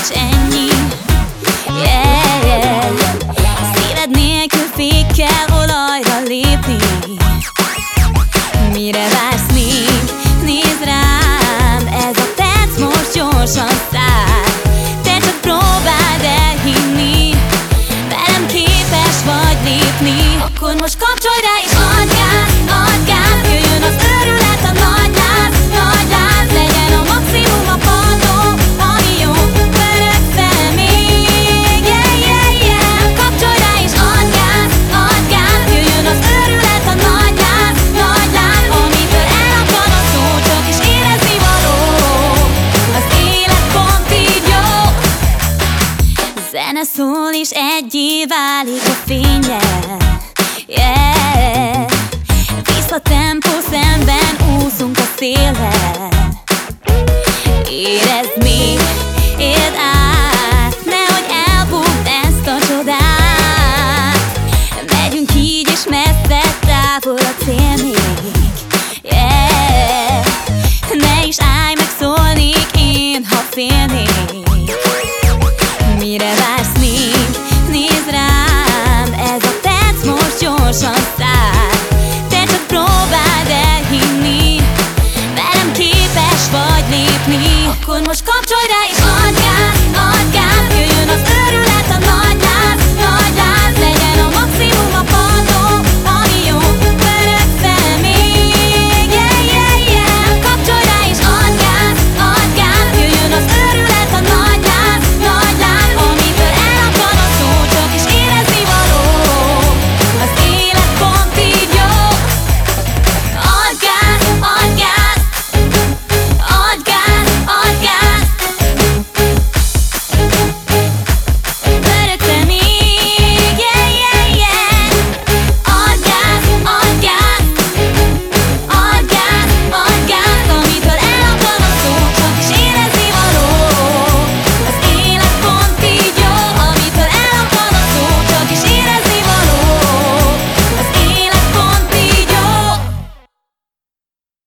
és ennyi. Yeah, yeah. Szíved nélkül fékkel olajra lépni. Mire vársz még? Nézd rám, ez a perc most gyorsan száll. Te csak próbáld elhinni, velem képes vagy lépni. Akkor most kapcsolj rá és adj gáz, jöjjön az őrület, a nagy láz, legyen a maximum a padló, ami jó, pörög fel még. Yeah, yeah, yeah. Kapcsolj rá és adj gáz, jöjjön az őrület, a nagy láz, amitől elakad a szó, csak is érezni való. Az élet pont így jó. Zene szól és egyé válik a fényjel. Yeah. Visszatempó, szemben úszunk a széllel. Érezd még, éld át, nehogy elbukd ezt a csodát. Megyünk így és messze, távol a cél még. Yeah. Ne is állj meg, szólnék én, ha félnék. Mire vársz még? Nézd rám, ez a perc most gyorsan száll. Te csak próbáld elhinni, velem képes vagy lépni. Akkor most kapcsolj rá